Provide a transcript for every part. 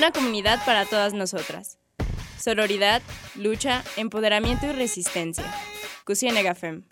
Una comunidad para todas nosotras. Sororidad, lucha, empoderamiento y resistencia. Cusienega Fem.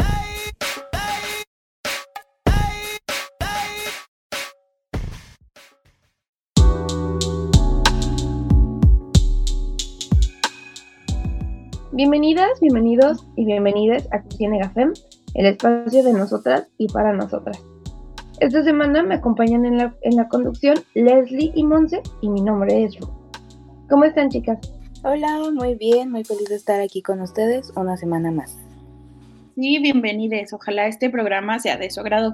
Bienvenidas, bienvenidos y bienvenidas a Cusienega Fem, el espacio de nosotras y para nosotras. Esta semana me acompañan en la conducción Leslie y Monse, y mi nombre es Ruth. ¿Cómo están, chicas? Hola, muy bien, muy feliz de estar aquí con ustedes una semana más. Sí, bienvenidos. Ojalá este programa sea de su agrado.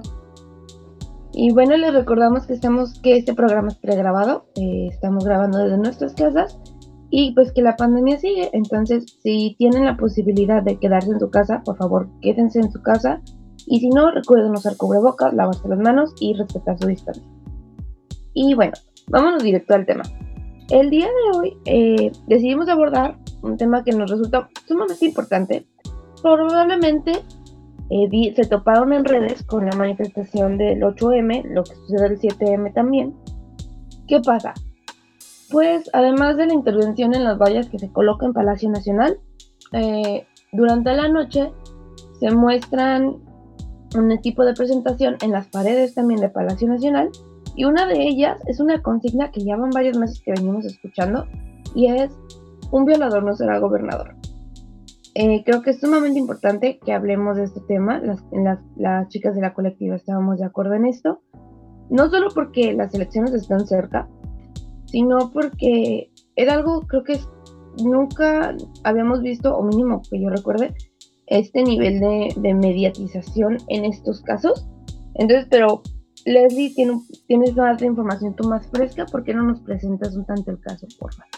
Y bueno, les recordamos que este programa es pregrabado. Estamos grabando desde nuestras casas y pues que la pandemia sigue. Entonces, si tienen la posibilidad de quedarse en su casa, por favor, quédense en su casa. Y si no, recuerden usar cubrebocas, lavarse las manos y respetar su distancia. Y bueno, vámonos directo al tema. El día de hoy decidimos abordar un tema que nos resulta sumamente importante. Probablemente se toparon en redes con la manifestación del 8M, lo que sucede el 7M también. ¿Qué pasa? Pues además de la intervención en las vallas que se coloca en Palacio Nacional, durante la noche se muestran un tipo de presentación en las paredes también de Palacio Nacional, y una de ellas es una consigna que ya van varios meses que venimos escuchando, y es: un violador no será gobernador. Creo que es sumamente importante que hablemos de este tema. Las chicas de la colectiva estábamos de acuerdo en esto, no solo porque las elecciones están cerca, sino porque era algo, creo que nunca habíamos visto, o mínimo que yo recuerde, este nivel de mediatización en estos casos. Entonces, pero Leslie, tienes más información tú más fresca. ¿Por qué no nos presentas un tanto el caso, por favor?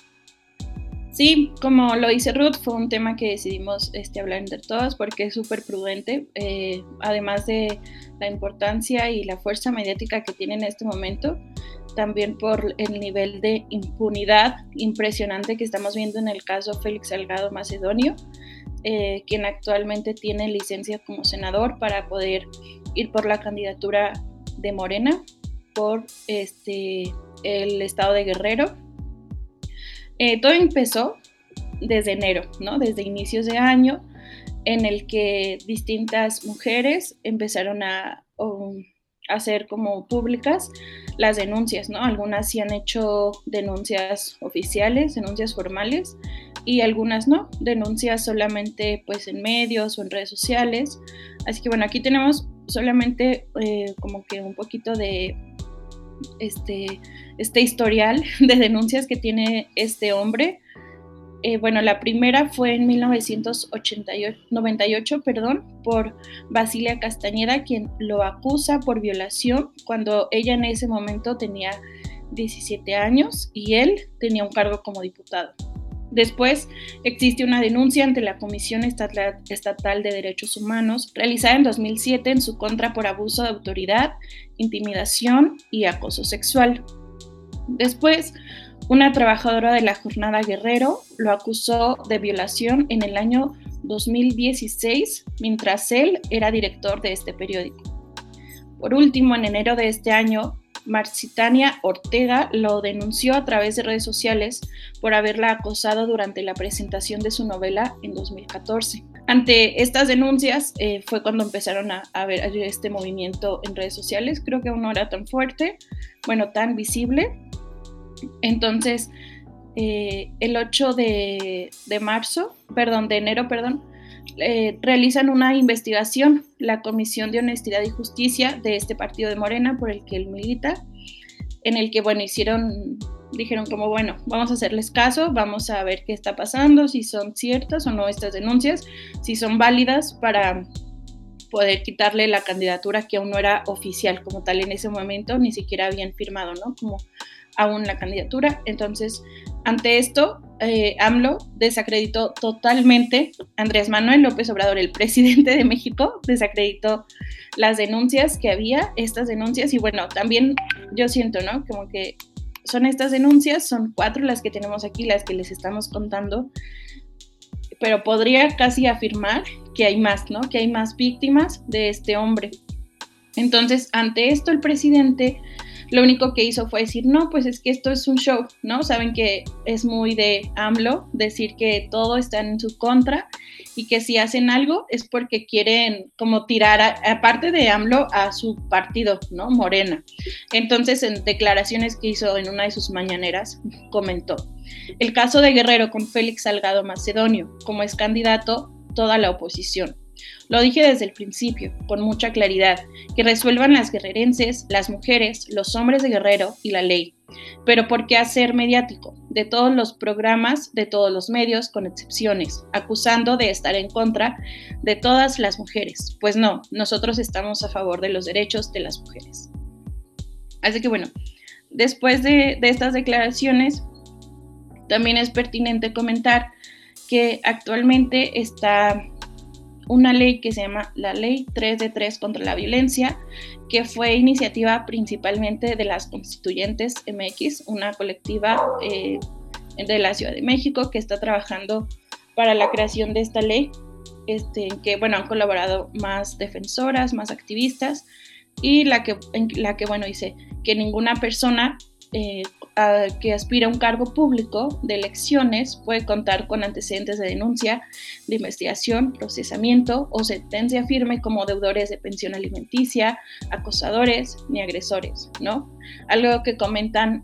Sí, como lo dice Ruth, fue un tema que decidimos hablar entre todas porque es súper prudente, además de la importancia y la fuerza mediática que tiene en este momento, también por el nivel de impunidad impresionante que estamos viendo en el caso Félix Salgado Macedonio, quien actualmente tiene licencia como senador para poder ir por la candidatura de Morena por el estado de Guerrero. Todo empezó desde enero, ¿no? Desde inicios de año, en el que distintas mujeres empezaron a hacer como públicas las denuncias, ¿no? Algunas sí han hecho denuncias oficiales, denuncias formales, y algunas no, denuncias solamente pues en medios o en redes sociales. Así que bueno, aquí tenemos solamente como que un poquito de este historial de denuncias que tiene este hombre. Bueno, la primera fue en 1998, por Basilia Castañeda, quien lo acusa por violación cuando ella en ese momento tenía 17 años y él tenía un cargo como diputado. Después existe una denuncia ante la Comisión Estatal de Derechos Humanos realizada en 2007 en su contra por abuso de autoridad, intimidación y acoso sexual. Después, una trabajadora de la Jornada Guerrero lo acusó de violación en el año 2016, mientras él era director de este periódico. Por último, en enero de este año, Marcitania Ortega lo denunció a través de redes sociales por haberla acosado durante la presentación de su novela en 2014. Ante estas denuncias fue cuando empezaron a ver este movimiento en redes sociales. Creo que aún no era tan fuerte, tan visible. Entonces, el 8 de enero, realizan una investigación, la Comisión de Honestidad y Justicia de este partido de Morena por el que él milita, en el que, dijeron como, vamos a hacerles caso, vamos a ver qué está pasando, si son ciertas o no estas denuncias, si son válidas para poder quitarle la candidatura que aún no era oficial como tal en ese momento, ni siquiera habían firmado, ¿no? Como aún la candidatura. Entonces, ante esto, AMLO desacreditó totalmente, Andrés Manuel López Obrador, el presidente de México, desacreditó las denuncias que había, estas denuncias, y también yo siento, ¿no? Como que son estas denuncias, son 4 las que tenemos aquí, las que les estamos contando, pero podría casi afirmar que hay más, ¿no? Que hay más víctimas de este hombre. Entonces, ante esto, el presidente lo único que hizo fue decir, no, pues es que esto es un show, ¿no? Saben que es muy de AMLO decir que todo está en su contra y que si hacen algo es porque quieren como tirar, aparte de AMLO, a su partido, ¿no? Morena. Entonces, en declaraciones que hizo en una de sus mañaneras, comentó: el caso de Guerrero con Félix Salgado Macedonio, como es candidato, toda la oposición. Lo dije desde el principio, con mucha claridad, que resuelvan las guerrerenses, las mujeres, los hombres de Guerrero y la ley. Pero ¿por qué hacer mediático? De todos los programas, de todos los medios, con excepciones, acusando de estar en contra de todas las mujeres. Pues no, nosotros estamos a favor de los derechos de las mujeres. Así que bueno, después de estas declaraciones, también es pertinente comentar que actualmente está una ley que se llama la Ley 3 de 3 contra la violencia, que fue iniciativa principalmente de las Constituyentes MX, una colectiva de la Ciudad de México que está trabajando para la creación de esta ley, que bueno, han colaborado más defensoras, más activistas, y la que bueno, dice que ninguna persona que aspira a un cargo público de elecciones puede contar con antecedentes de denuncia, de investigación, procesamiento o sentencia firme como deudores de pensión alimenticia, acosadores ni agresores, ¿no? Algo que comentan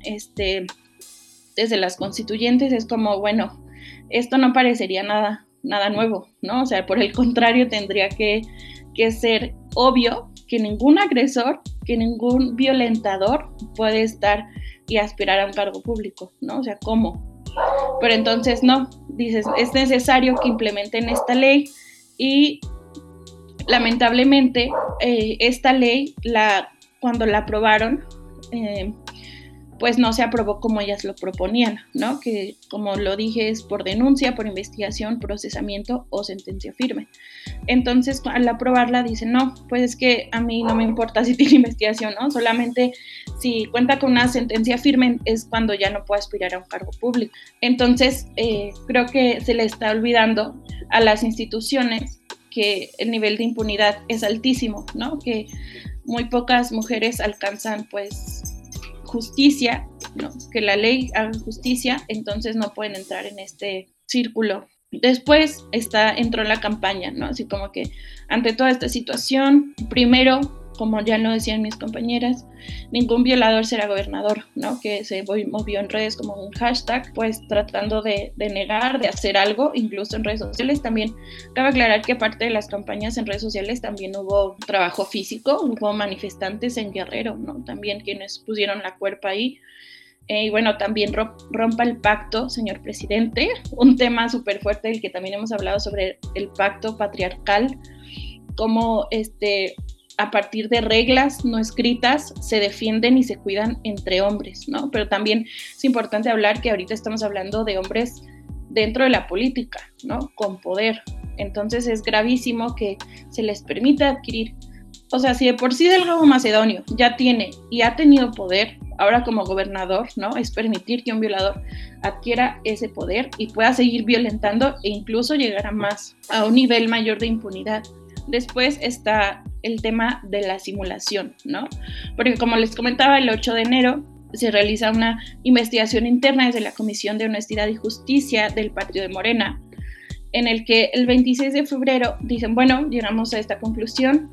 desde las constituyentes es como, bueno, esto no parecería nada nuevo, ¿no? O sea, por el contrario, tendría que ser obvio que ningún agresor, que ningún violentador puede estar y aspirar a un cargo público, ¿no? O sea, ¿cómo? Pero entonces no, dices, es necesario que implementen esta ley y lamentablemente esta ley, cuando la aprobaron, pues no se aprobó como ellas lo proponían, ¿no? Que como lo dije es por denuncia, por investigación, procesamiento o sentencia firme. Entonces al aprobarla dicen, no, pues es que a mí no me importa si tiene investigación, ¿no? Solamente si cuenta con una sentencia firme es cuando ya no puede aspirar a un cargo público. Entonces creo que se le está olvidando a las instituciones que el nivel de impunidad es altísimo, ¿no? Que muy pocas mujeres alcanzan pues justicia, ¿no? Que la ley haga justicia, entonces no pueden entrar en este círculo. Después entró la campaña, ¿no? Así como que ante toda esta situación, primero, como ya lo decían mis compañeras, ningún violador será gobernador, ¿no? Que se movió en redes como un hashtag, pues tratando de negar, de hacer algo, incluso en redes sociales. También cabe aclarar que aparte de las campañas en redes sociales también hubo trabajo físico, hubo manifestantes en Guerrero, ¿no? También quienes pusieron la cuerpa ahí. Y bueno, también rompa el pacto, señor presidente, un tema súper fuerte del que también hemos hablado sobre el pacto patriarcal, como a partir de reglas no escritas se defienden y se cuidan entre hombres, ¿no? Pero también es importante hablar que ahorita estamos hablando de hombres dentro de la política, ¿no? Con poder. Entonces es gravísimo que se les permita adquirir, o sea, si de por sí Salgado Macedonio ya tiene y ha tenido poder, ahora como gobernador, ¿no? Es permitir que un violador adquiera ese poder y pueda seguir violentando e incluso llegar a un nivel mayor de impunidad. Después está el tema de la simulación, ¿no? Porque como les comentaba, el 8 de enero se realiza una investigación interna desde la Comisión de Honestidad y Justicia del Partido de Morena, en el que el 26 de febrero dicen, bueno, llegamos a esta conclusión,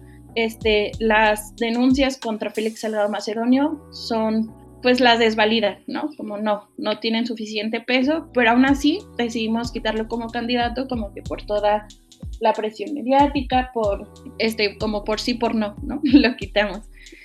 las denuncias contra Félix Salgado Macedonio son, pues las desvalidan, ¿no? Como no tienen suficiente peso, pero aún así decidimos quitarlo como candidato, como que por toda la presión mediática, como por sí, por no, ¿no? Lo quitamos.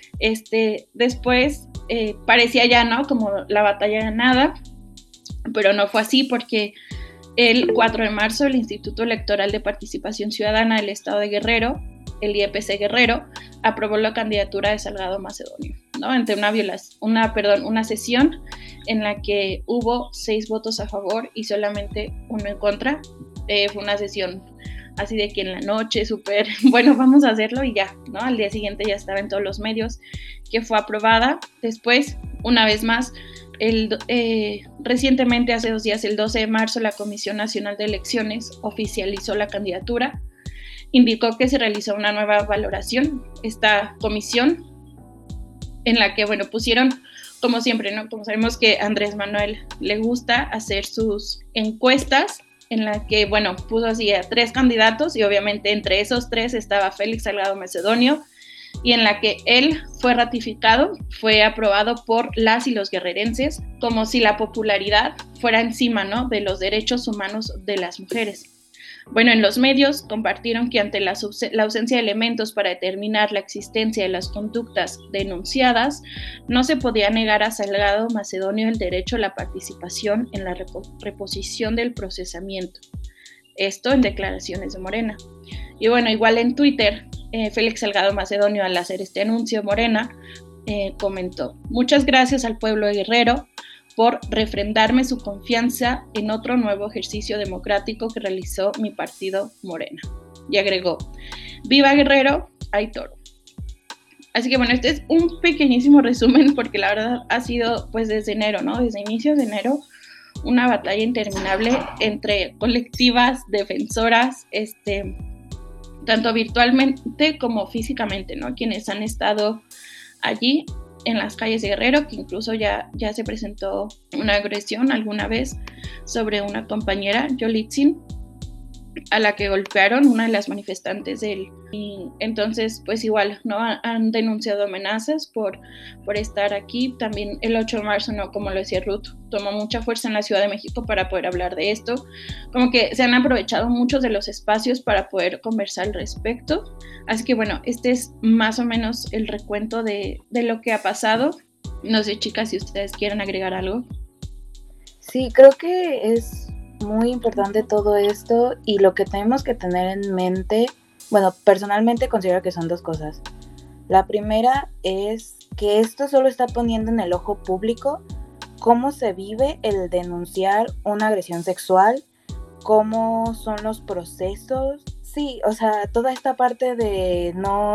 Después parecía ya, ¿no? Como la batalla ganada, pero no fue así porque el 4 de marzo el Instituto Electoral de Participación Ciudadana del Estado de Guerrero, el IEPC Guerrero, aprobó la candidatura de Salgado Macedonio, ¿no? Ante una sesión en la que hubo 6 votos a favor y solamente 1 en contra. Fue una sesión así de que en la noche súper, bueno, vamos a hacerlo y ya, ¿no? Al día siguiente ya estaba en todos los medios que fue aprobada. Después, una vez más, recientemente, hace 2 días, el 12 de marzo, la Comisión Nacional de Elecciones oficializó la candidatura, indicó que se realizó una nueva valoración. Esta comisión en la que, bueno, pusieron, como siempre, ¿no? Como sabemos que a Andrés Manuel le gusta hacer sus encuestas, en la que, bueno, puso así a 3 candidatos y obviamente entre esos 3 estaba Félix Salgado Macedonio, y en la que él fue ratificado, fue aprobado por las y los guerrerenses, como si la popularidad fuera encima, ¿no?, de los derechos humanos de las mujeres. Bueno, en los medios compartieron que ante la ausencia de elementos para determinar la existencia de las conductas denunciadas, no se podía negar a Salgado Macedonio el derecho a la participación en la reposición del procesamiento. Esto en declaraciones de Morena. Y bueno, igual en Twitter, Félix Salgado Macedonio, al hacer este anuncio, Morena comentó: muchas gracias al pueblo de Guerrero por refrendarme su confianza en otro nuevo ejercicio democrático que realizó mi partido Morena. Y agregó: ¡viva Guerrero, hay toro! Así que bueno, este es un pequeñísimo resumen, porque la verdad ha sido pues desde enero, ¿no? Desde inicios de enero, una batalla interminable entre colectivas defensoras, tanto virtualmente como físicamente, ¿no? Quienes han estado allí en las calles de Guerrero, que incluso ya se presentó una agresión alguna vez sobre una compañera, Yolitzin, a la que golpearon una de las manifestantes de él. Y entonces, pues igual, ¿no? Han denunciado amenazas por estar aquí. También el 8 de marzo, ¿no? Como lo decía Ruth, tomó mucha fuerza en la Ciudad de México para poder hablar de esto. Como que se han aprovechado muchos de los espacios para poder conversar al respecto. Así que bueno, este es más o menos el recuento de lo que ha pasado. No sé, chicas, si ustedes quieren agregar algo. Sí, creo que es muy importante todo esto, y lo que tenemos que tener en mente, bueno, personalmente considero que son 2 cosas. La primera es que esto solo está poniendo en el ojo público cómo se vive el denunciar una agresión sexual, cómo son los procesos. Sí, o sea, toda esta parte de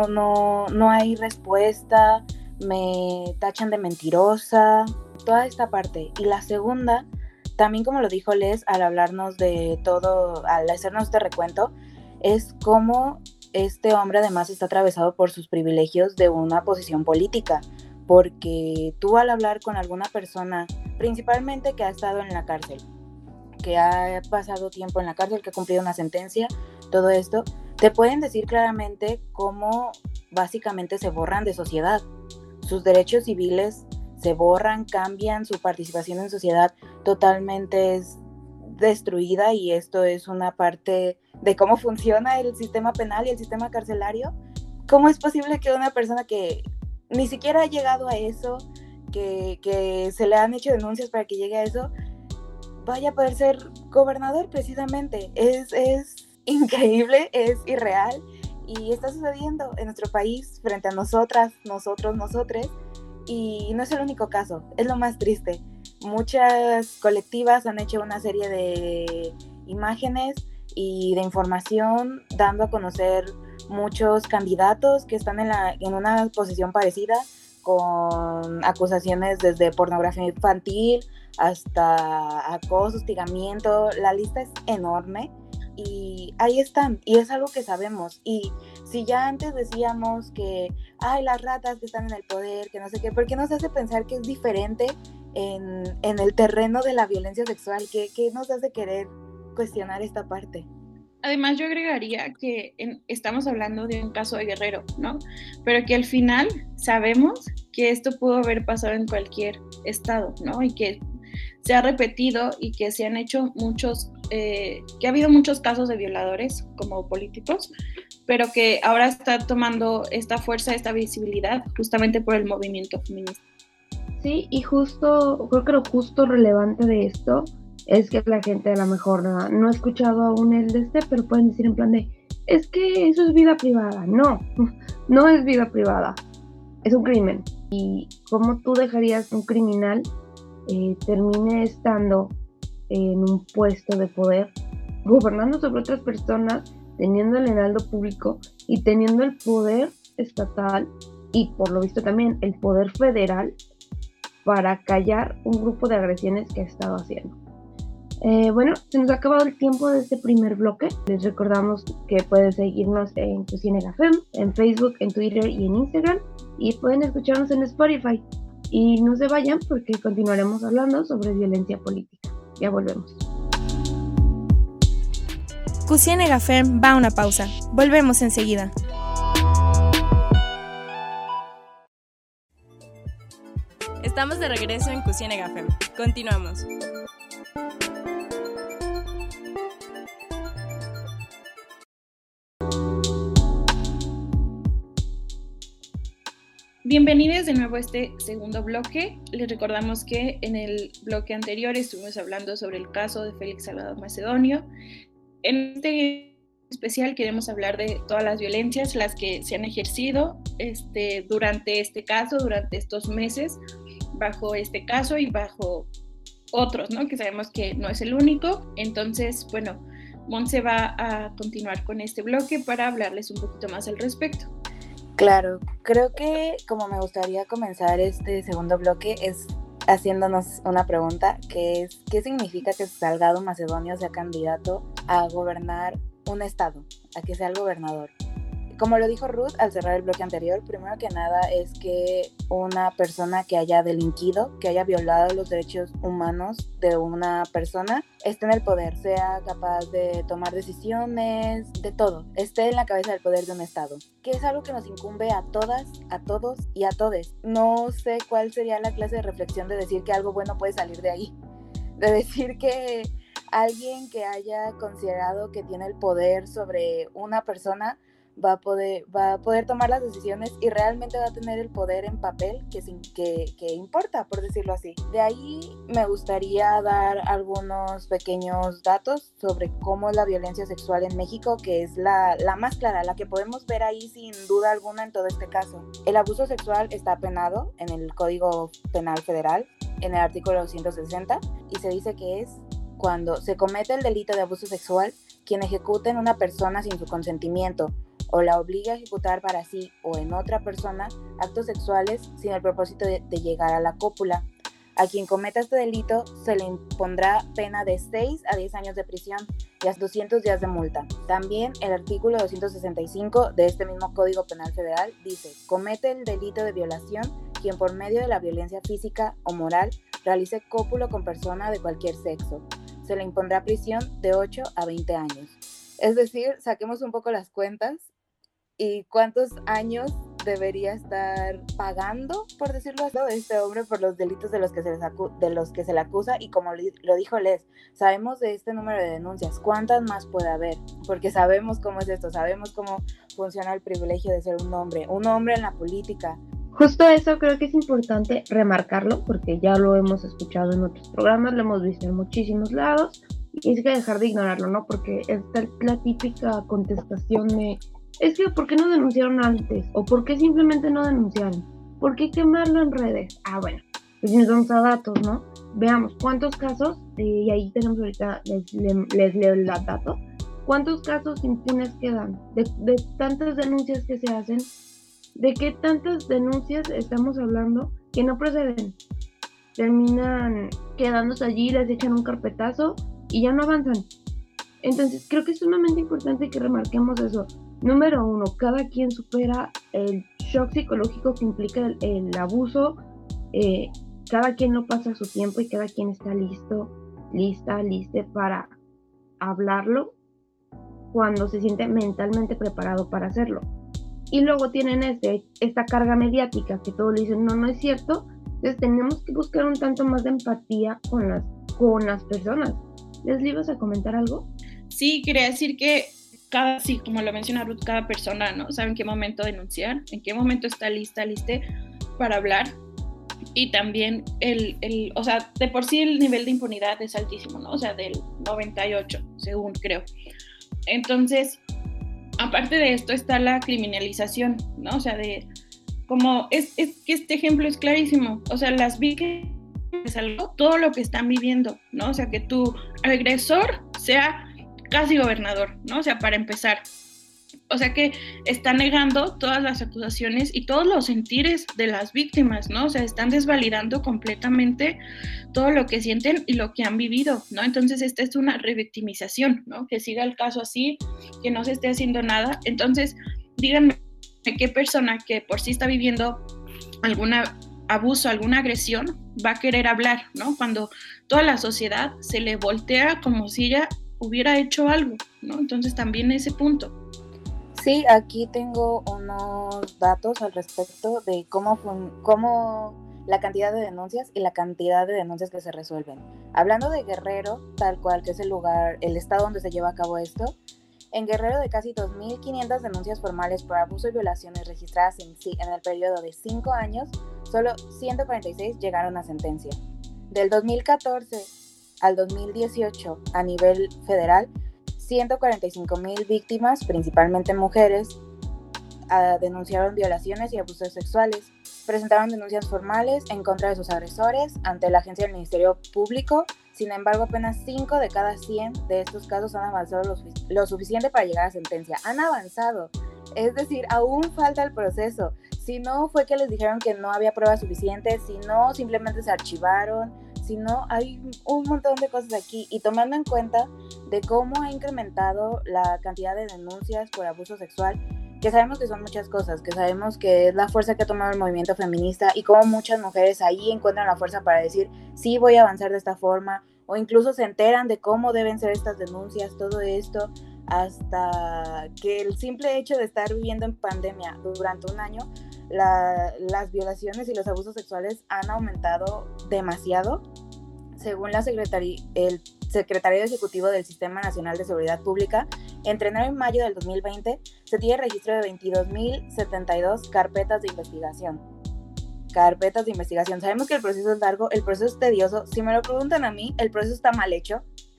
no hay respuesta, me tachan de mentirosa, toda esta parte. Y la segunda, también como lo dijo Les al hablarnos de todo, al hacernos este recuento, es cómo este hombre además está atravesado por sus privilegios de una posición política, porque tú al hablar con alguna persona, principalmente que ha estado en la cárcel, que ha pasado tiempo en la cárcel, que ha cumplido una sentencia, todo esto, te pueden decir claramente cómo básicamente se borran de sociedad. Sus derechos civiles se borran, cambian, su participación en sociedad totalmente es destruida, y esto es una parte de cómo funciona el sistema penal y el sistema carcelario. ¿Cómo es posible que una persona que ni siquiera ha llegado a eso, que se le han hecho denuncias para que llegue a eso, vaya a poder ser gobernador precisamente? Es increíble, es irreal, y está sucediendo en nuestro país frente a nosotras, nosotros, nosotres. Y no es el único caso, es lo más triste. Muchas colectivas han hecho una serie de imágenes y de información dando a conocer muchos candidatos que están en una posición parecida, con acusaciones desde pornografía infantil hasta acoso, hostigamiento. La lista es enorme y ahí están, y es algo que sabemos. Y si ya antes decíamos que las ratas que están en el poder, que no sé qué, ¿por qué nos hace pensar que es diferente en el terreno de la violencia sexual? ¿Qué nos hace querer cuestionar esta parte? Además, yo agregaría que estamos hablando de un caso de Guerrero, ¿no? Pero que al final sabemos que esto pudo haber pasado en cualquier estado, ¿no? Y que se ha repetido y que se han hecho que ha habido muchos casos de violadores como políticos, pero que ahora está tomando esta fuerza, esta visibilidad, justamente por el movimiento feminista. Sí, y creo que lo justo relevante de esto es que la gente a lo mejor no ha escuchado aún el de pero pueden decir en plan de, es que eso es vida privada. No es vida privada, es un crimen. Y ¿cómo tú dejarías que un criminal termine estando en un puesto de poder, gobernando sobre otras personas, teniendo el heraldo público y teniendo el poder estatal y por lo visto también el poder federal para callar un grupo de agresiones que ha estado haciendo? Bueno, se nos ha acabado el tiempo de este primer bloque. Les recordamos que pueden seguirnos en Tu Cine Café, en Facebook, en Twitter y en Instagram. Y pueden escucharnos en Spotify. Y no se vayan porque continuaremos hablando sobre violencia política. Ya volvemos. Cusiene Gafem va a una pausa. Volvemos enseguida. Estamos de regreso en Cusiene Gafem. Continuamos. Bienvenidos de nuevo a este segundo bloque. Les recordamos que en el bloque anterior estuvimos hablando sobre el caso de Félix Salgado Macedonio. En este especial queremos hablar de todas las violencias, las que se han ejercido durante este caso, durante estos meses, bajo este caso y bajo otros, ¿no? Que sabemos que no es el único. Entonces, bueno, Montse va a continuar con este bloque para hablarles un poquito más al respecto. Claro, creo que como me gustaría comenzar este segundo bloque es haciéndonos una pregunta, que es ¿qué significa que Salgado Macedonio sea candidato a gobernar un estado, a que sea el gobernador? Como lo dijo Ruth al cerrar el bloque anterior, primero que nada es que una persona que haya delinquido, que haya violado los derechos humanos de una persona, esté en el poder, sea capaz de tomar decisiones, de todo, esté en la cabeza del poder de un estado, que es algo que nos incumbe a todas, a todos y a todes. No sé cuál sería la clase de reflexión de decir que algo bueno puede salir de ahí, de decir que alguien que haya considerado que tiene el poder sobre una persona va a poder tomar las decisiones y realmente va a tener el poder en papel que importa, por decirlo así. De ahí me gustaría dar algunos pequeños datos sobre cómo es la violencia sexual en México, que es la más clara, la que podemos ver ahí sin duda alguna en todo este caso. El abuso sexual está penado en el Código Penal Federal, en el artículo 260, y se dice que es cuando se comete el delito de abuso sexual quien ejecuta en una persona sin su consentimiento o la obliga a ejecutar para sí o en otra persona actos sexuales sin el propósito de llegar a la cópula. A quien cometa este delito se le impondrá pena de 6 a 10 años de prisión y hasta 200 días de multa. También el artículo 265 de este mismo Código Penal Federal dice: comete el delito de violación quien por medio de la violencia física o moral realice cópulo con persona de cualquier sexo. Se le impondrá prisión de 8 a 20 años. Es decir, saquemos un poco las cuentas y cuántos años debería estar pagando, por decirlo así, este hombre por los delitos de los que se le acusa. Y como lo dijo Les, sabemos de este número de denuncias, ¿cuántas más puede haber? Porque sabemos cómo es esto, sabemos cómo funciona el privilegio de ser un hombre en la política. Justo eso creo que es importante remarcarlo, porque ya lo hemos escuchado en otros programas, lo hemos visto en muchísimos lados, y hay que dejar de ignorarlo, ¿no? Porque esta es la típica contestación de: es que ¿por qué no denunciaron antes? ¿O por qué simplemente no denunciaron? ¿Por qué quemarlo en redes? Ah, bueno, pues si nos vamos a datos, ¿no? Veamos cuántos casos, y ahí tenemos ahorita, les leo el dato, cuántos casos impunes quedan, de tantas denuncias que se hacen, de qué tantas denuncias estamos hablando que no proceden. Terminan quedándose allí, les echan un carpetazo y ya no avanzan. Entonces creo que es sumamente importante que remarquemos eso. Número 1, cada quien supera el shock psicológico que implica el abuso, cada quien no pasa su tiempo y cada quien está listo para hablarlo cuando se siente mentalmente preparado para hacerlo. Y luego tienen esta carga mediática que todos le dicen no es cierto. Entonces tenemos que buscar un tanto más de empatía con las personas. ¿Les ibas a comentar algo? Sí, quería decir que sí, como lo menciona Ruth, cada persona, ¿no? Sabe en qué momento denunciar, en qué momento está lista para hablar. Y también o sea, de por sí el nivel de impunidad es altísimo, ¿no? O sea, del 98, según creo. Entonces, aparte de esto está la criminalización, ¿no? O sea, como es que este ejemplo es clarísimo. O sea, las víctimas todo lo que están viviendo, ¿no? O sea, que tu agresor sea casi gobernador, ¿no? O sea, para empezar. O sea que está negando todas las acusaciones y todos los sentires de las víctimas, ¿no? O sea, están desvalidando completamente todo lo que sienten y lo que han vivido, ¿no? Entonces esta es una revictimización, ¿no? Que siga el caso así, que no se esté haciendo nada. Entonces, díganme qué persona que por sí está viviendo algún abuso, alguna agresión, va a querer hablar, ¿no? Cuando toda la sociedad se le voltea como si ella hubiera hecho algo, ¿no? Entonces también ese punto. Sí, aquí tengo unos datos al respecto de cómo la cantidad de denuncias y la cantidad de denuncias que se resuelven. Hablando de Guerrero, tal cual que es el lugar, el estado donde se lleva a cabo esto, en Guerrero de casi 2.500 denuncias formales por abuso y violaciones registradas en el periodo de 5 años, solo 146 llegaron a sentencia. Del 2014 al 2018, a nivel federal, 145,000 víctimas, principalmente mujeres, denunciaron violaciones y abusos sexuales. Presentaron denuncias formales en contra de sus agresores ante la agencia del Ministerio Público. Sin embargo, apenas 5 de cada 100 de estos casos han avanzado lo suficiente para llegar a sentencia. Han avanzado, es decir, aún falta el proceso. Si no, fue que les dijeron que no había pruebas suficientes, si no, simplemente se archivaron, si no, hay un montón de cosas aquí. Y tomando en cuenta de cómo ha incrementado la cantidad de denuncias por abuso sexual, que sabemos que son muchas cosas, que sabemos que es la fuerza que ha tomado el movimiento feminista y cómo muchas mujeres ahí encuentran la fuerza para decir, sí, voy a avanzar de esta forma, o incluso se enteran de cómo deben ser estas denuncias, todo esto, hasta que el simple hecho de estar viviendo en pandemia durante un año, las violaciones y los abusos sexuales han aumentado demasiado. Según el secretario ejecutivo del Sistema Nacional de Seguridad Pública, entre enero y mayo del 2020 se tiene registro de 22.072 carpetas de investigación. Sabemos que el proceso es largo, el proceso es tedioso. Si me lo preguntan a mí, el proceso está mal hecho.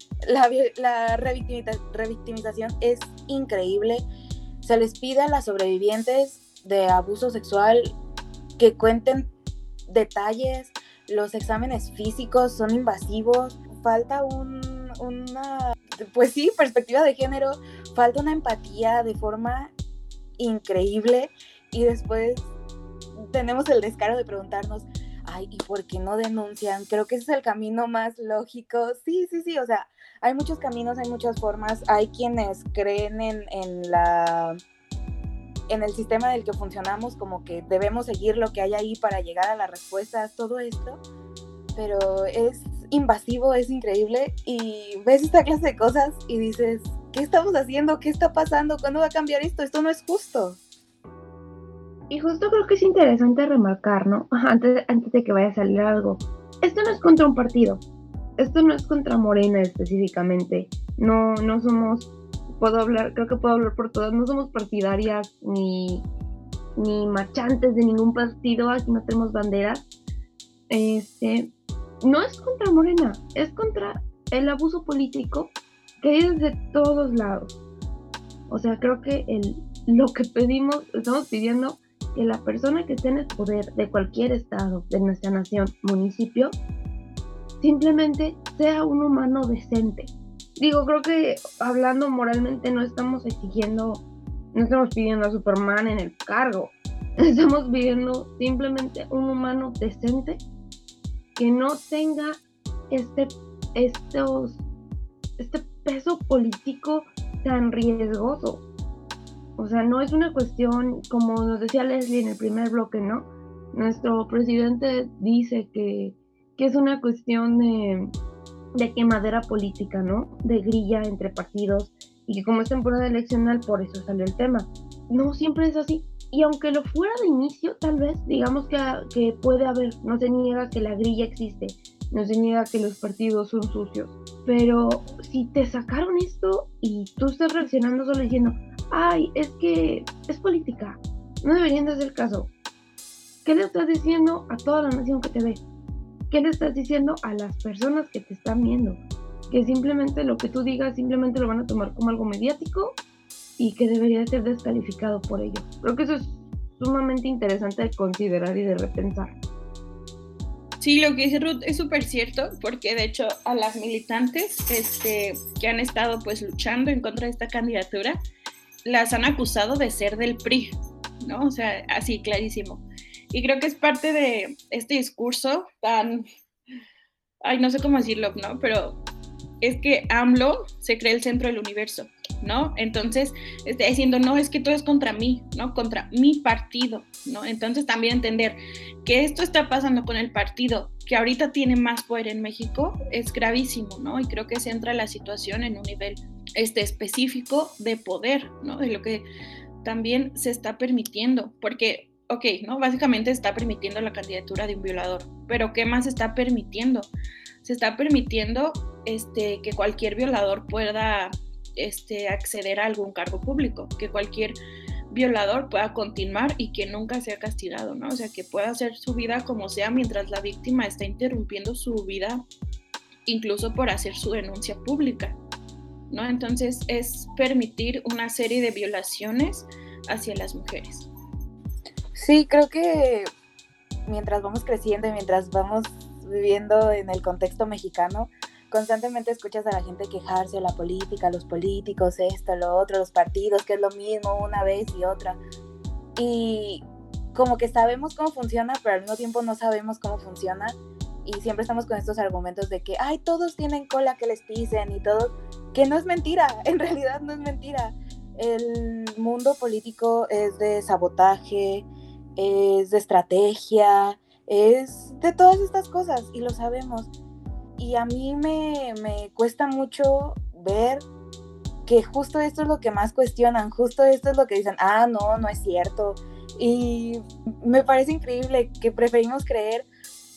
La revictimización es increíble. Se les pide a las sobrevivientes de abuso sexual que cuenten detalles. Los exámenes físicos son invasivos. Falta una perspectiva de género. Falta una empatía de forma increíble. Y después tenemos el descaro de preguntarnos, ay, ¿y por qué no denuncian? Creo que ese es el camino más lógico. Sí, o sea, hay muchos caminos, hay muchas formas. Hay quienes creen en el sistema del que funcionamos, como que debemos seguir lo que hay ahí para llegar a las respuestas, todo esto, pero es invasivo, es increíble, y ves esta clase de cosas y dices, ¿qué estamos haciendo? ¿Qué está pasando? ¿Cuándo va a cambiar esto? Esto no es justo. Y justo creo que es interesante remarcar, ¿no? Antes de que vaya a salir algo, esto no es contra un partido, esto no es contra Morena específicamente, no somos, creo que puedo hablar por todas, no somos partidarias ni marchantes de ningún partido, aquí no tenemos banderas. No es contra Morena, es contra el abuso político que hay desde todos lados. O sea, creo que lo que estamos pidiendo que la persona que esté en el poder de cualquier estado, de nuestra nación, municipio, simplemente sea un humano decente. Digo, creo que hablando moralmente no estamos pidiendo a Superman en el cargo. Estamos pidiendo simplemente un humano decente que no tenga este peso político tan riesgoso. O sea, no es una cuestión, como nos decía Leslie en el primer bloque, ¿no? Nuestro presidente dice que es una cuestión de quemadera política, ¿no? De grilla entre partidos, y que como es temporada eleccional, por eso salió el tema. No siempre es así. Y aunque lo fuera de inicio, tal vez, digamos que puede haber, no se niega que la grilla existe, no se niega que los partidos son sucios, pero si te sacaron esto y tú estás reaccionando solo diciendo, ay, es que es política, no deberían de hacer caso. ¿Qué le estás diciendo a toda la nación que te ve? ¿Qué le estás diciendo a las personas que te están viendo? Que simplemente lo que tú digas simplemente lo van a tomar como algo mediático y que debería ser descalificado por ello. Creo que eso es sumamente interesante de considerar y de repensar. Sí, lo que dice Ruth es súper cierto, porque de hecho a las militantes que han estado pues luchando en contra de esta candidatura, las han acusado de ser del PRI, ¿no? O sea, así, clarísimo. Y creo que es parte de este discurso tan, no sé cómo decirlo, ¿no? Pero es que AMLO se cree el centro del universo, ¿no? Entonces, está diciendo, no, es que todo es contra mí, ¿no? Contra mi partido, ¿no? Entonces, también entender que esto está pasando con el partido que ahorita tiene más poder en México es gravísimo, ¿no? Y creo que centra la situación en un nivel específico de poder, ¿no? De lo que también se está permitiendo, porque, ¿no? Básicamente está permitiendo la candidatura de un violador, pero ¿qué más está permitiendo? Se está permitiendo que cualquier violador pueda acceder a algún cargo público, que cualquier violador pueda continuar y que nunca sea castigado, ¿no? O sea, que pueda hacer su vida como sea mientras la víctima está interrumpiendo su vida, incluso por hacer su denuncia pública, ¿no? Entonces es permitir una serie de violaciones hacia las mujeres. Sí, creo que mientras vamos creciendo y mientras vamos viviendo en el contexto mexicano, constantemente escuchas a la gente quejarse de la política, los políticos, esto, lo otro, los partidos, que es lo mismo una vez y otra. Y como que sabemos cómo funciona, pero al mismo tiempo no sabemos cómo funciona. Y siempre estamos con estos argumentos de que, ay, todos tienen cola que les pisen y todo, que no es mentira, en realidad no es mentira. El mundo político es de sabotaje, es de estrategia, es de todas estas cosas y lo sabemos. Y a mí me cuesta mucho ver que justo esto es lo que más cuestionan, justo esto es lo que dicen, no es cierto. Y me parece increíble que preferimos creer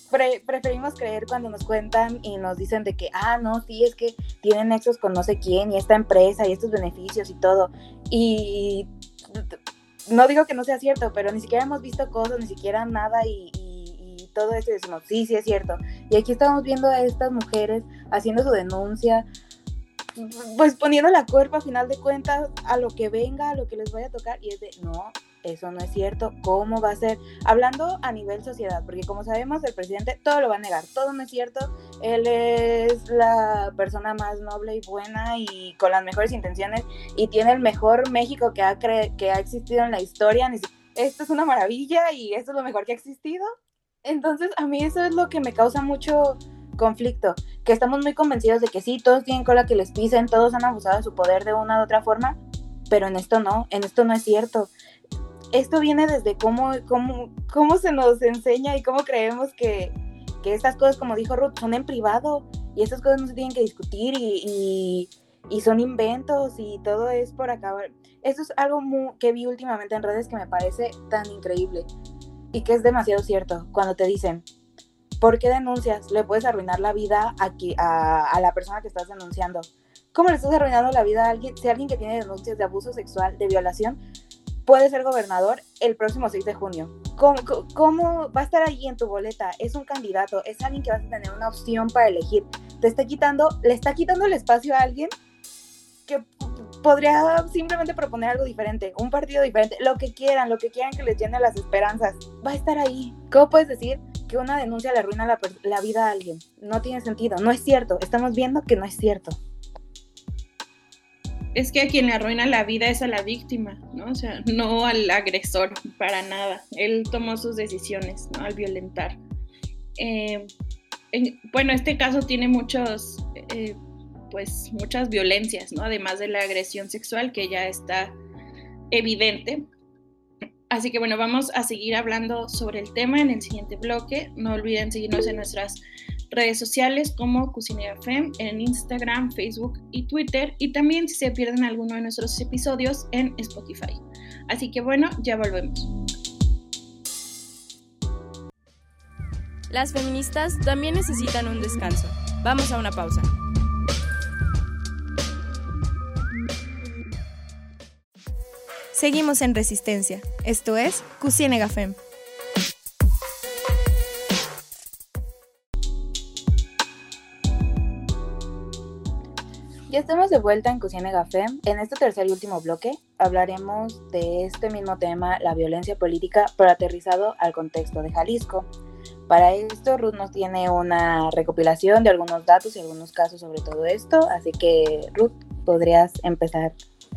cuando nos cuentan y nos dicen de que, no, sí, es que tienen nexos con no sé quién y esta empresa y estos beneficios y todo. Y no digo que no sea cierto, pero ni siquiera hemos visto cosas, ni siquiera nada y todo eso y decimos, sí es cierto. Y aquí estamos viendo a estas mujeres haciendo su denuncia, pues poniendo la cuerpo a final de cuentas a lo que venga, a lo que les vaya a tocar, y es de, no, eso no es cierto, ¿cómo va a ser? Hablando a nivel sociedad, porque como sabemos el presidente todo lo va a negar, todo no es cierto, él es la persona más noble y buena y con las mejores intenciones y tiene el mejor México que ha existido en la historia, esto es una maravilla y esto es lo mejor que ha existido. Entonces a mí eso es lo que me causa mucho conflicto, que estamos muy convencidos de que sí, todos tienen cola que les pisen, todos han abusado de su poder de una u otra forma, pero en esto no es cierto. Esto viene desde cómo se nos enseña y cómo creemos que estas cosas, como dijo Ruth, son en privado y estas cosas no se tienen que discutir y son inventos y todo es por acabar. Esto es algo que vi últimamente en redes que me parece tan increíble y que es demasiado cierto. Cuando te dicen, ¿por qué denuncias? Le puedes arruinar la vida a la persona que estás denunciando. ¿Cómo le estás arruinando la vida a alguien? Si alguien que tiene denuncias de abuso sexual, de violación, puede ser gobernador el próximo 6 de junio. ¿Cómo va a estar ahí en tu boleta? Es un candidato, es alguien que vas a tener una opción para elegir. Le está quitando el espacio a alguien que podría simplemente proponer algo diferente, un partido diferente, lo que quieran que les llene las esperanzas. Va a estar ahí. ¿Cómo puedes decir que una denuncia le arruina la vida a alguien? No tiene sentido, no es cierto. Estamos viendo que no es cierto. Es que a quien le arruina la vida es a la víctima, ¿no? O sea, no al agresor, para nada. Él tomó sus decisiones, ¿no? Al violentar. Bueno, este caso tiene muchas violencias, ¿no? Además de la agresión sexual, que ya está evidente. Así que bueno, vamos a seguir hablando sobre el tema en el siguiente bloque. No olviden seguirnos en nuestras redes sociales como Cucinera Fem en Instagram, Facebook y Twitter, y también si se pierden alguno de nuestros episodios en Spotify. Así que bueno, ya volvemos. Las feministas también necesitan un descanso. Vamos a una pausa. Seguimos en Resistencia. Esto es Cucinera Fem. Ya estamos de vuelta en Cucinera Fem. En este tercer y último bloque hablaremos de este mismo tema, la violencia política, pero aterrizado al contexto de Jalisco. Para esto, Ruth nos tiene una recopilación de algunos datos y algunos casos sobre todo esto, así que Ruth, ¿podrías empezar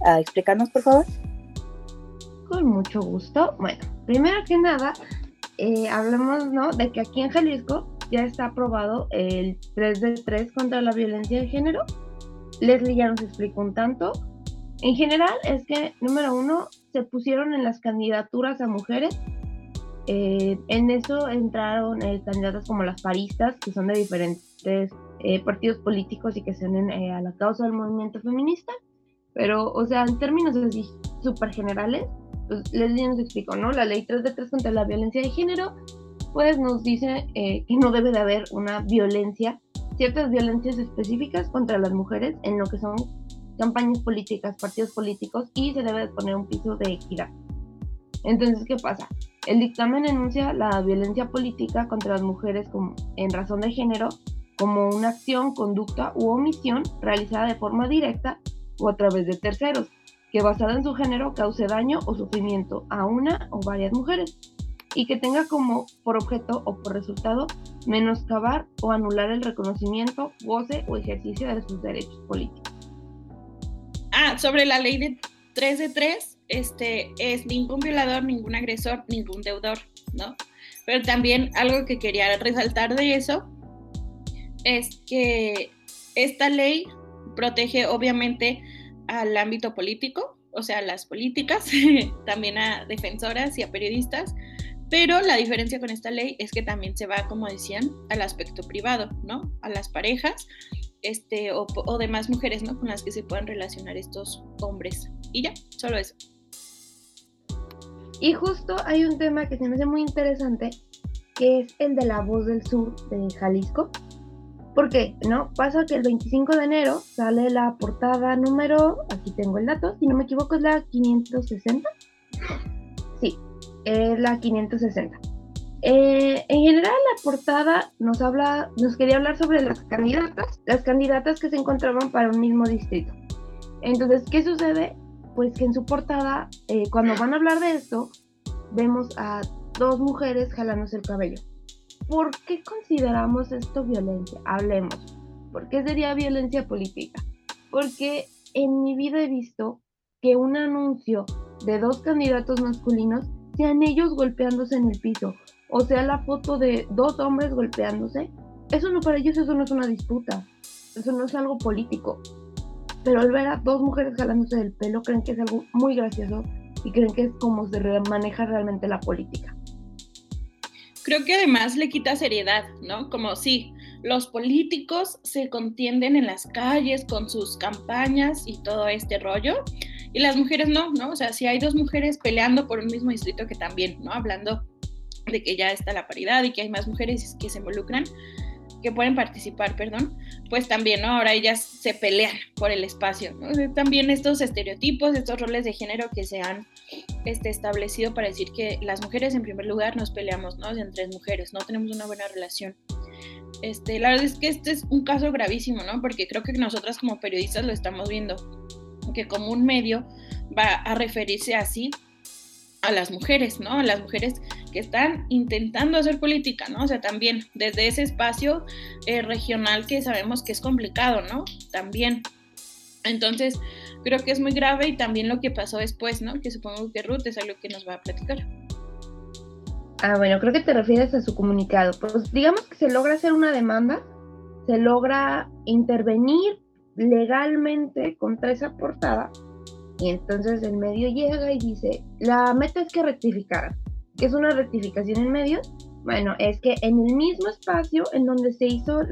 a explicarnos, por favor? Con mucho gusto. Bueno, primero que nada, hablemos, ¿no?, de que aquí en Jalisco ya está aprobado el 3 de 3 contra la violencia de género. Leslie ya nos explicó un tanto. En general es que, número 1, se pusieron en las candidaturas a mujeres. En eso entraron candidatas como las paristas, que son de diferentes partidos políticos y que se unen a la causa del movimiento feminista. Pero, o sea, en términos así súper generales, pues Leslie nos explicó, ¿no? La ley 3 de 3 contra la violencia de género, pues nos dice que no debe de haber una violencia, ciertas violencias específicas contra las mujeres en lo que son campañas políticas, partidos políticos, y se debe de poner un piso de equidad. Entonces, ¿qué pasa? El dictamen enuncia la violencia política contra las mujeres en razón de género como una acción, conducta u omisión realizada de forma directa o a través de terceros, que basada en su género cause daño o sufrimiento a una o varias mujeres, y que tenga como por objeto o por resultado menoscabar o anular el reconocimiento, goce o ejercicio de sus derechos políticos. Sobre la ley de 3 de 3, es ningún violador, ningún agresor, ningún deudor, ¿no? Pero también algo que quería resaltar de eso es que esta ley protege obviamente al ámbito político, o sea, a las políticas, también a defensoras y a periodistas, pero la diferencia con esta ley es que también se va, como decían, al aspecto privado, ¿no? A las parejas, o demás mujeres, ¿no?, con las que se puedan relacionar estos hombres. Y ya, solo eso. Y justo hay un tema que se me hace muy interesante, que es el de La Voz del Sur de Jalisco. ¿Por qué? ¿No? Pasa que el 25 de enero sale la portada número, aquí tengo el dato, si no me equivoco es la 560. Sí, es la 560. En general la portada nos quería hablar sobre las candidatas que se encontraban para un mismo distrito. Entonces, ¿qué sucede? Pues que en su portada, cuando van a hablar de esto, vemos a 2 mujeres jalándose el cabello. ¿Por qué consideramos esto violencia? Hablemos. ¿Por qué sería violencia política? Porque en mi vida he visto que un anuncio de 2 candidatos masculinos sean ellos golpeándose en el piso, o sea, la foto de 2 hombres golpeándose. Eso no, para ellos eso no es una disputa, eso no es algo político. Pero al ver a 2 mujeres jalándose del pelo, creen que es algo muy gracioso y creen que es como se maneja realmente la política. Creo que además le quita seriedad, ¿no? Como si los políticos se contienden en las calles con sus campañas y todo este rollo, y las mujeres no, ¿no? O sea, si hay 2 mujeres peleando por un mismo distrito, que también, ¿no? Hablando de que ya está la paridad y que hay más mujeres que se involucran, que pueden participar, pues también, ¿no? Ahora ellas se pelean por el espacio, ¿no? También estos estereotipos, estos roles de género que se han establecido para decir que las mujeres en primer lugar nos peleamos, ¿no? Entre mujeres, no tenemos una buena relación. La verdad es que este es un caso gravísimo, ¿no? Porque creo que nosotras como periodistas lo estamos viendo, que como un medio va a referirse así a las mujeres, ¿no? A las mujeres que están intentando hacer política, ¿no? O sea, también desde ese espacio regional que sabemos que es complicado, ¿no? También. Entonces, creo que es muy grave, y también lo que pasó después, ¿no? Que supongo que Ruth es algo que nos va a platicar. Bueno, creo que te refieres a su comunicado. Pues digamos que se logra hacer una demanda, se logra intervenir legalmente contra esa portada, y entonces el medio llega y dice, la meta es que rectificaran. ¿Qué es una rectificación en medios? Bueno, es que en el mismo espacio en donde se hizo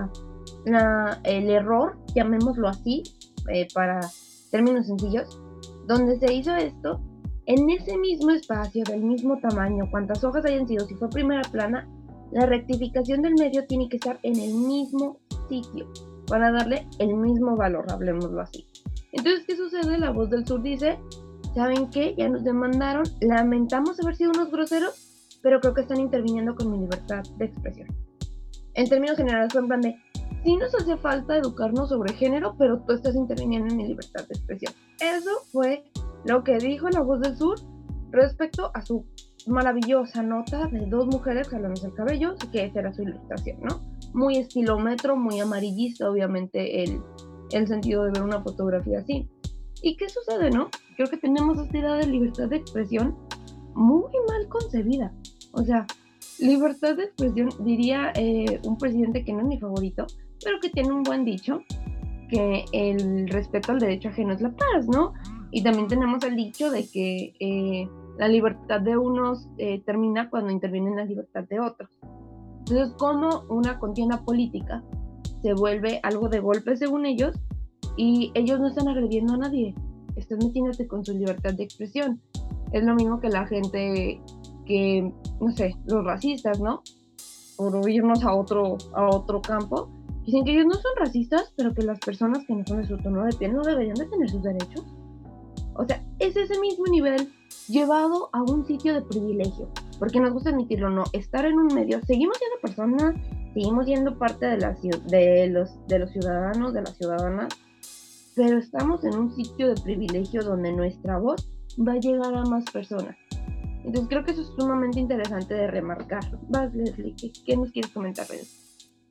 el error, llamémoslo así, para términos sencillos, donde se hizo esto, en ese mismo espacio, del mismo tamaño, cuantas hojas hayan sido, si fue primera plana, la rectificación del medio tiene que estar en el mismo sitio, para darle el mismo valor, hablemoslo así. Entonces, ¿qué sucede? La Voz del Sur dice, ¿saben qué? Ya nos demandaron, lamentamos haber sido unos groseros, pero creo que están interviniendo con mi libertad de expresión. En términos generales fue en plan de, sí nos hace falta educarnos sobre género, pero tú estás interviniendo en mi libertad de expresión. Eso fue lo que dijo La Voz del Sur respecto a su maravillosa nota de 2 mujeres jalándose el cabello, que esa era su ilustración, ¿no? Muy estilómetro, muy amarillista, obviamente, el sentido de ver una fotografía así. ¿Y qué sucede, no? Creo que tenemos esta idea de libertad de expresión muy mal concebida. O sea, libertad de expresión, diría un presidente que no es mi favorito, pero que tiene un buen dicho, que el respeto al derecho ajeno es la paz, ¿no? Y también tenemos el dicho de que la libertad de unos termina cuando interviene en la libertad de otros. Entonces, ¿cómo una contienda política se vuelve algo de golpe según ellos y ellos no están agrediendo a nadie? Están metiéndote con su libertad de expresión. Es lo mismo que la gente que, no sé, los racistas, ¿no? Por irnos a otro campo, dicen que ellos no son racistas, pero que las personas que no son de su tono de piel no deberían de tener sus derechos. O sea, es ese mismo nivel llevado a un sitio de privilegio, porque nos gusta admitirlo, no, estar en un medio, seguimos siendo personas, seguimos siendo parte de los ciudadanos, de las ciudadanas, pero estamos en un sitio de privilegio donde nuestra voz va a llegar a más personas. Entonces creo que eso es sumamente interesante de remarcar. Vas, Leslie, ¿qué nos quieres comentar de eso?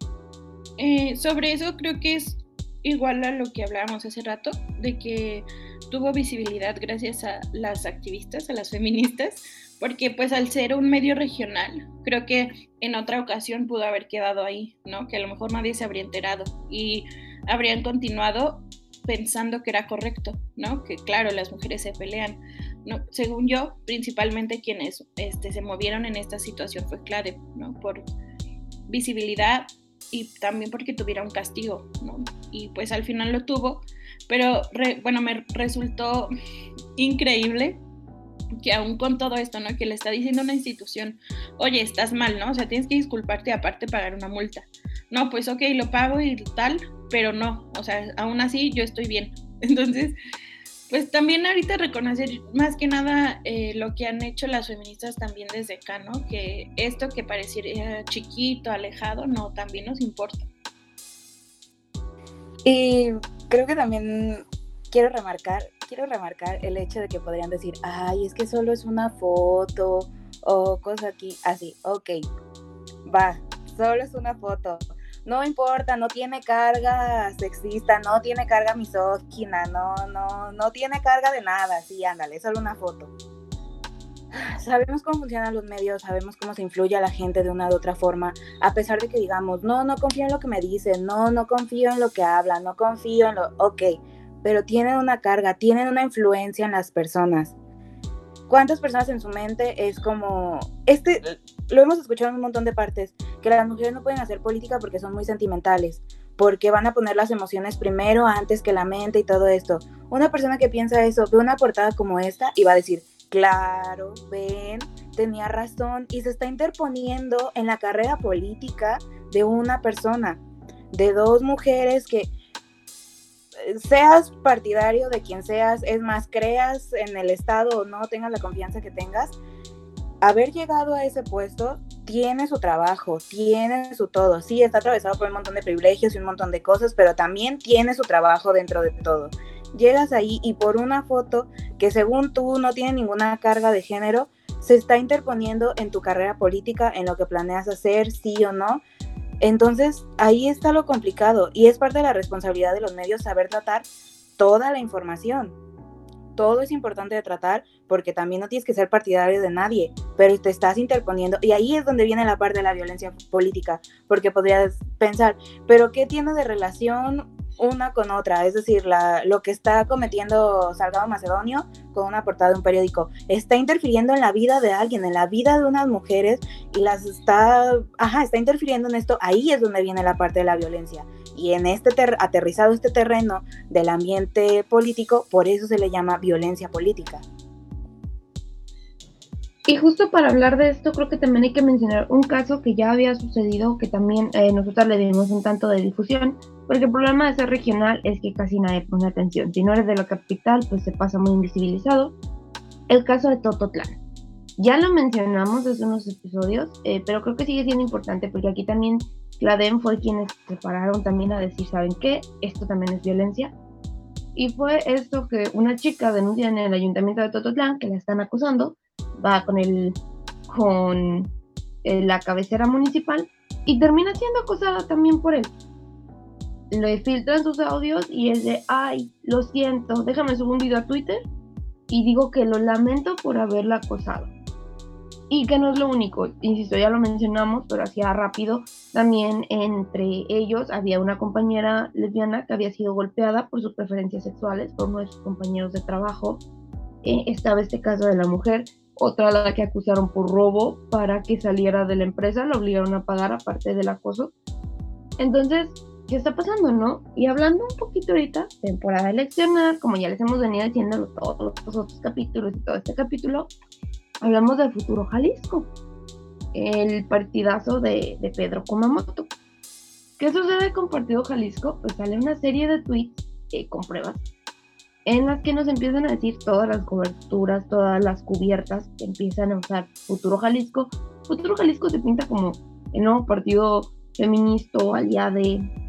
Sobre eso creo que es igual a lo que hablábamos hace rato, de que tuvo visibilidad gracias a las activistas, a las feministas, porque pues al ser un medio regional, creo que en otra ocasión pudo haber quedado ahí, ¿no? Que a lo mejor nadie se habría enterado y habrían continuado pensando que era correcto, ¿no? Que claro, las mujeres se pelean, ¿no? Según yo, principalmente quienes se movieron en esta situación fue CLADEP, ¿no? Por visibilidad y también porque tuviera un castigo, ¿no? Y pues al final lo tuvo, pero me resultó increíble que aún con todo esto, ¿no? Que le está diciendo a una institución, oye, estás mal, ¿no? O sea, tienes que disculparte y aparte pagar una multa. No, pues ok, lo pago y tal, pero no, o sea, aún así yo estoy bien. Entonces, pues también ahorita reconocer más que nada lo que han hecho las feministas también desde acá, ¿no? Que esto que pareciera chiquito, alejado, no, también nos importa. Y creo que también quiero remarcar el hecho de que podrían decir, ay, es que solo es una foto o cosas aquí, así, ok, va, solo es una foto. No importa, no tiene carga sexista, no tiene carga misógina, no tiene carga de nada, sí, ándale, es solo una foto. Sabemos cómo funcionan los medios, sabemos cómo se influye a la gente de una u otra forma, a pesar de que digamos, no confío en lo que me dicen, no confío en lo que hablan, no confío en lo... Ok, pero tienen una carga, tienen una influencia en las personas. ¿Cuántas personas en su mente es como... lo hemos escuchado en un montón de partes, que las mujeres no pueden hacer política porque son muy sentimentales, porque van a poner las emociones primero antes que la mente y todo esto. Una persona que piensa eso ve una portada como esta y va a decir, claro, ven, tenía razón, y se está interponiendo en la carrera política de una persona, de dos mujeres que... seas partidario de quien seas, es más, creas en el Estado o no, tengas la confianza que tengas, haber llegado a ese puesto tiene su trabajo, tiene su todo, sí, está atravesado por un montón de privilegios y un montón de cosas, pero también tiene su trabajo dentro de todo. Llegas ahí y por una foto que según tú no tiene ninguna carga de género, se está interponiendo en tu carrera política, en lo que planeas hacer, sí o no. Entonces, ahí está lo complicado y es parte de la responsabilidad de los medios saber tratar toda la información. Todo es importante de tratar porque también no tienes que ser partidario de nadie, pero te estás interponiendo y ahí es donde viene la parte de la violencia política, porque podrías pensar, ¿pero qué tiene de relación una con otra? Es decir, lo que está cometiendo Salgado Macedonio con una portada de un periódico está interfiriendo en la vida de alguien, en la vida de unas mujeres y está interfiriendo en esto. Ahí es donde viene la parte de la violencia y en aterrizado este terreno del ambiente político, por eso se le llama violencia política. Y justo para hablar de esto, creo que también hay que mencionar un caso que ya había sucedido, que también nosotros le dimos un tanto de difusión, porque el problema de ser regional es que casi nadie pone atención. Si no eres de la capital, pues se pasa muy invisibilizado. El caso de Tototlán. Ya lo mencionamos hace unos episodios, pero creo que sigue siendo importante, porque aquí también CLADEM fue quienes se pararon también a decir, ¿saben qué? Esto también es violencia. Y fue esto que una chica denuncia en el ayuntamiento de Tototlán, que la están acusando, va con la cabecera municipal y termina siendo acosada también por él. le filtran sus audios y es de, ay, lo siento, déjame subir un video a Twitter y digo que lo lamento por haberla acosado. Y que no es lo único, insisto, ya lo mencionamos, pero hacía rápido, también entre ellos había una compañera lesbiana que había sido golpeada por sus preferencias sexuales por uno de sus compañeros de trabajo. Estaba este caso de la mujer, otra a la que acusaron por robo para que saliera de la empresa, la obligaron a pagar aparte del acoso. Entonces, ¿qué está pasando, no? Y hablando un poquito ahorita, temporada eleccional, como ya les hemos venido diciendo todos los otros capítulos y todo este capítulo, hablamos del Futuro Jalisco, el partidazo de Pedro Kumamoto. ¿Qué sucede con Partido Jalisco? Pues sale una serie de tweets con pruebas en las que nos empiezan a decir todas las coberturas, todas las cubiertas que empiezan a usar Futuro Jalisco. Futuro Jalisco se pinta como el nuevo partido feminista, aliado,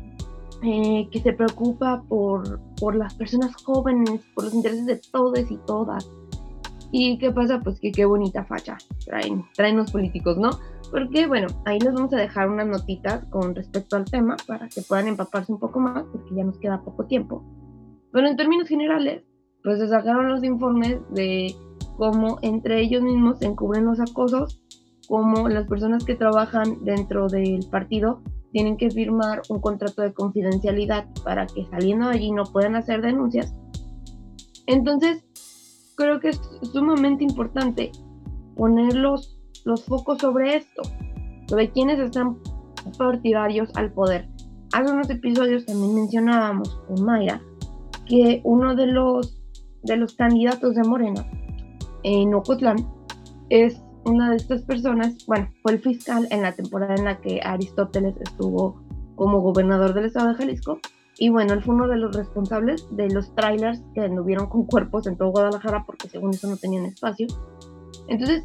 que se preocupa por las personas jóvenes, por los intereses de todos y todas. ¿Y qué pasa? Pues que qué bonita facha traen los políticos, ¿no? Porque, bueno, ahí les vamos a dejar unas notitas con respecto al tema para que puedan empaparse un poco más, porque ya nos queda poco tiempo. Pero en términos generales, pues se sacaron los informes de cómo entre ellos mismos se encubren los acosos, cómo las personas que trabajan dentro del partido tienen que firmar un contrato de confidencialidad para que saliendo de allí no puedan hacer denuncias. Entonces, creo que es sumamente importante poner los focos sobre esto, sobre quienes están partidarios al poder. Hace unos episodios también mencionábamos con Mayra que uno de los candidatos de Morena en Ocotlán es una de estas personas, bueno, fue el fiscal en la temporada en la que Aristóteles estuvo como gobernador del estado de Jalisco, y bueno, él fue uno de los responsables de los trailers que anduvieron con cuerpos en todo Guadalajara porque según eso no tenían espacio. Entonces,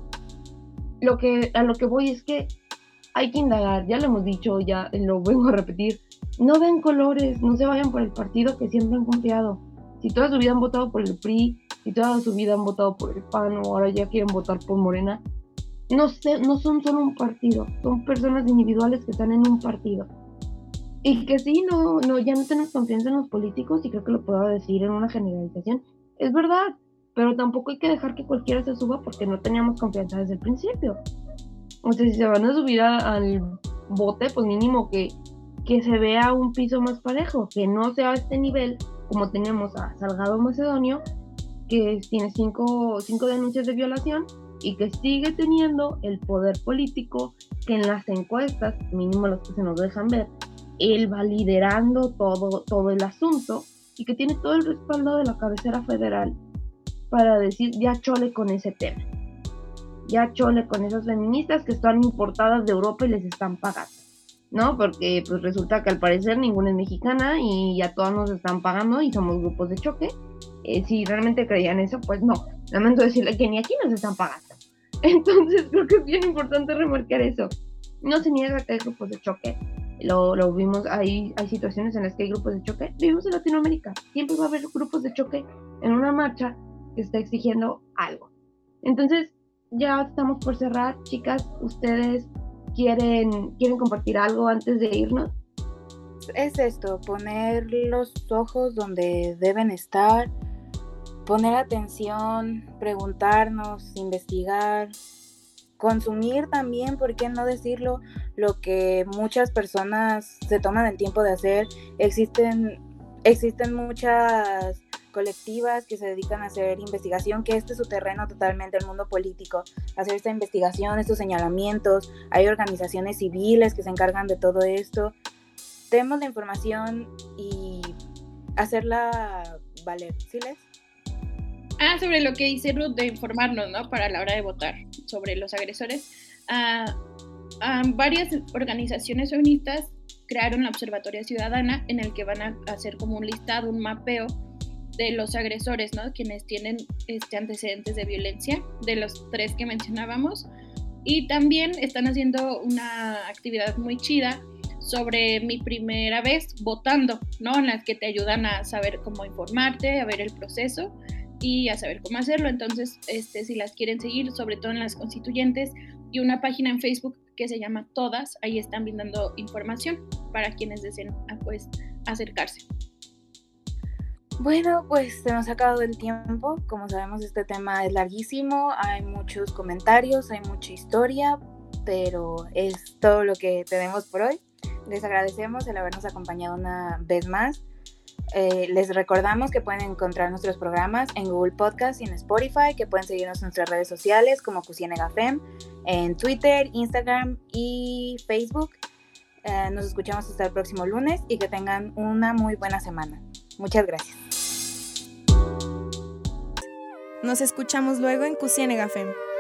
a lo que voy es que hay que indagar, ya lo hemos dicho, ya lo vengo a repetir, no ven colores, no se vayan por el partido que siempre han confiado. Si toda su vida han votado por el PRI, si toda su vida han votado por el PAN o ahora ya quieren votar por Morena, no son solo un partido, son personas individuales que están en un partido. Y que sí, ya no tenemos confianza en los políticos, y creo que lo puedo decir en una generalización, es verdad, pero tampoco hay que dejar que cualquiera se suba porque no teníamos confianza desde el principio. O sea, si se van a subir al bote, pues mínimo que se vea un piso más parejo, que no sea a este nivel como tenemos a Salgado Macedonio, que tiene 5 denuncias de violación y que sigue teniendo el poder político, que en las encuestas, mínimo los que se nos dejan ver, él va liderando todo el asunto y que tiene todo el respaldo de la cabecera federal para decir ya chole con ese tema, ya chole con esas feministas que están importadas de Europa y les están pagando, ¿no? Porque pues resulta que al parecer ninguna es mexicana y ya todas nos están pagando y somos grupos de choque. Si realmente creían eso, pues no, lamento decirle que ni aquí nos están pagando. Entonces creo que es bien importante remarcar eso. No se niega que hay grupos de choque, lo vimos, hay situaciones en las que hay grupos de choque. Vivimos en Latinoamérica, siempre va a haber grupos de choque en una marcha que está exigiendo algo. Entonces ya estamos por cerrar, chicas, ustedes quieren compartir algo antes de irnos. Es esto, poner los ojos donde deben estar, poner atención, preguntarnos, investigar, consumir también, ¿por qué no decirlo? Lo que muchas personas se toman el tiempo de hacer. Existen muchas colectivas que se dedican a hacer investigación, que este es su terreno totalmente, el mundo político, hacer esta investigación, estos señalamientos. Hay organizaciones civiles que se encargan de todo esto. Tenemos la información y hacerla valer. ¿Sí, Les? Sobre lo que dice Ruth de informarnos, ¿no? Para la hora de votar sobre los agresores. Varias organizaciones feministas crearon la Observatoria Ciudadana, en el que van a hacer como un listado, un mapeo de los agresores, ¿no? Quienes tienen antecedentes de violencia, de los 3 que mencionábamos. Y también están haciendo una actividad muy chida sobre mi primera vez votando, ¿no? En las que te ayudan a saber cómo informarte, a ver el proceso y a saber cómo hacerlo. Entonces, si las quieren seguir, sobre todo en las constituyentes, y una página en Facebook que se llama Todas, ahí están brindando información para quienes deseen pues acercarse. Bueno, pues se nos ha acabado el tiempo. Como sabemos, este tema es larguísimo, hay muchos comentarios, hay mucha historia, pero es todo lo que tenemos por hoy. Les agradecemos el habernos acompañado una vez más. Les recordamos que pueden encontrar nuestros programas en Google Podcast y en Spotify, que pueden seguirnos en nuestras redes sociales como CusienagaFem, en Twitter, Instagram y Facebook. Nos escuchamos hasta el próximo lunes y que tengan una muy buena semana. Muchas gracias. Nos escuchamos luego en CusienagaFem.